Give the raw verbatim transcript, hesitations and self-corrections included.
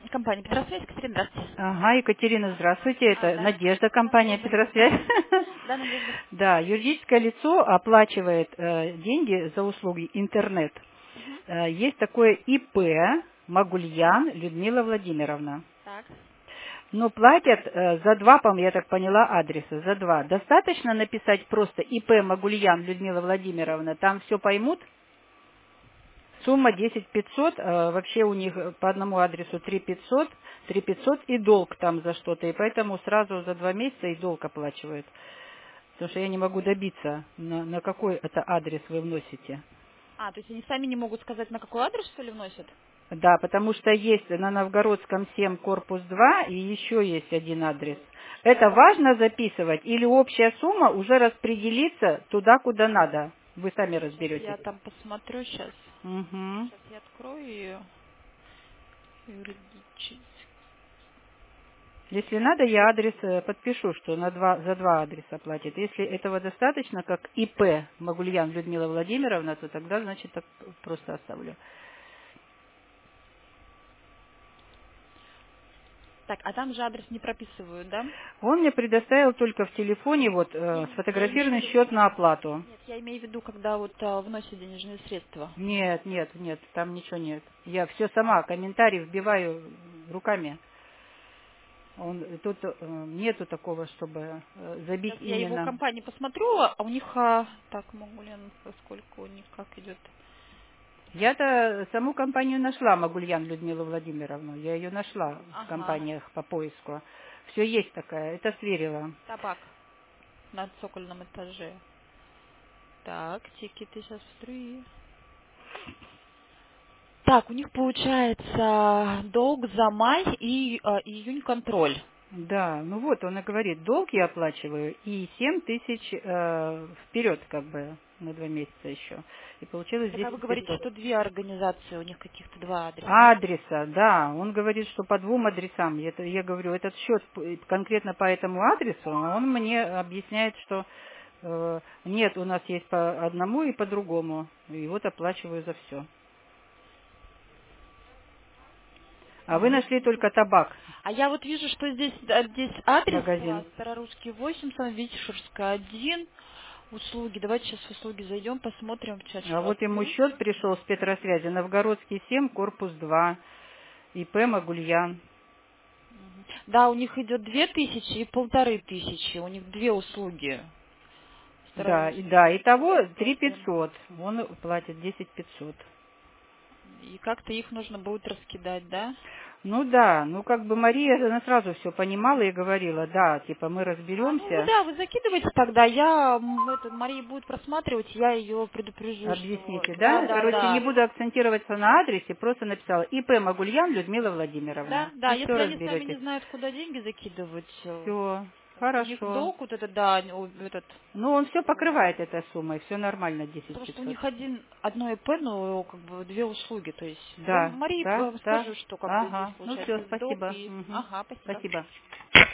Компания Петросвязь, Екатерина, здравствуйте. Ага, Екатерина, здравствуйте. А, Это да. Надежда, Да, компания Надежда. Петросвязь. Да, Надежда. Да, юридическое лицо оплачивает э, деньги за услуги интернет. Мгм. Э, есть такое ИП Магульян Людмила Владимировна. Так. Но платят э, за два, по-моему, я так поняла, адреса, за два. Достаточно написать просто ИП Магульян Людмила Владимировна, там все поймут? Сумма десять пятьсот, э, вообще у них по одному адресу три пятьсот, три пятьсот и долг там за что-то, и поэтому сразу за два месяца и долг оплачивают. Потому что я не могу добиться, на, на какой это адрес вы вносите. А, то есть они сами не могут сказать, на какой адрес, что ли, вносят? Да, потому что есть на Новгородском семь, корпус два, и еще есть один адрес. Это важно записывать, или общая сумма уже распределится туда, куда надо? Вы сами Сейчас разберетесь. я там посмотрю, сейчас. Угу. Сейчас я открою ее. Юридически. Если надо, я адрес э, подпишу, что на два, за два адреса платит. Если этого достаточно, как ИП Магульян Людмила Владимировна, то тогда, значит, так просто оставлю. Так, а там же адрес не прописывают, да? Он мне предоставил только в телефоне вот э, Не-не, я имею в сфотографированный виду... счет на оплату. Нет, я имею в виду, когда вот а, вносят денежные средства. Нет, нет, нет, там ничего нет. Я все сама, комментарий вбиваю руками. Он, тут э, нету такого, чтобы э, забить Сейчас я его в именно. компании посмотрю, а у них... а, Так, могу ли, сколько у них, как идет... Я-то саму компанию нашла, Магульян Людмилу Владимировну. Я ее нашла в Ага. компаниях по поиску. Все есть такая, это сверила. Табак на цокольном этаже. Так, тикеты сейчас три. Так, у них получается долг за май и а, июнь контроль. Да, ну вот он и говорит, долг я оплачиваю и семь тысяч э, вперед как бы на два месяца еще. И получилось Так а вы десять говорите, пятьсот. что две организации, у них каких-то два адреса. Адреса, да, он говорит, что по двум адресам. Это, я говорю, этот счет п- конкретно по этому адресу, он мне объясняет, что э, нет, у нас есть по одному и по другому. И вот оплачиваю за все. А вы Ага. нашли только табак, А я вот вижу, что здесь, а, здесь адрес а, магазин. Старорусский восемь, Витишевская один, услуги. Давайте сейчас в услуги зайдем, посмотрим, сейчас А что вот ему открою. счет пришел с Петросвязи, Новгородский семь, корпус два, ИП Магульян. Мгм. Да, у них идет две тысячи и полторы тысячи, у них две услуги. Да, и Старорусский да, итого Витишевская три один. пятьсот. Он платит десять пятьсот. И как-то их нужно будет раскидать, да? Ну да, ну как бы Мария, она сразу все понимала и говорила, да, типа мы А, ну вы разберемся, да, вы закидывайте тогда, я, м, это, Мария будет просматривать, я ее предупрежу, что объясните, да, да? да, Короче, не да, буду акцентироваться на адресе, просто написала ИП Магульян Людмила да, Владимировна. да, И все если они сами не разберетесь. знают, куда деньги закидывать, э, Все, у них хорошо. долг вот это, да, о, этот, Ну, он все покрывает этой суммой, все нормально, десять потому что у пятьсот. них один, одно ИП, но как бы две услуги, то есть я Да, Марии да, э, да. скажу, что как бы здесь Ага, ну все, получается долг спасибо. и, Мгм. ага, спасибо. Спасибо.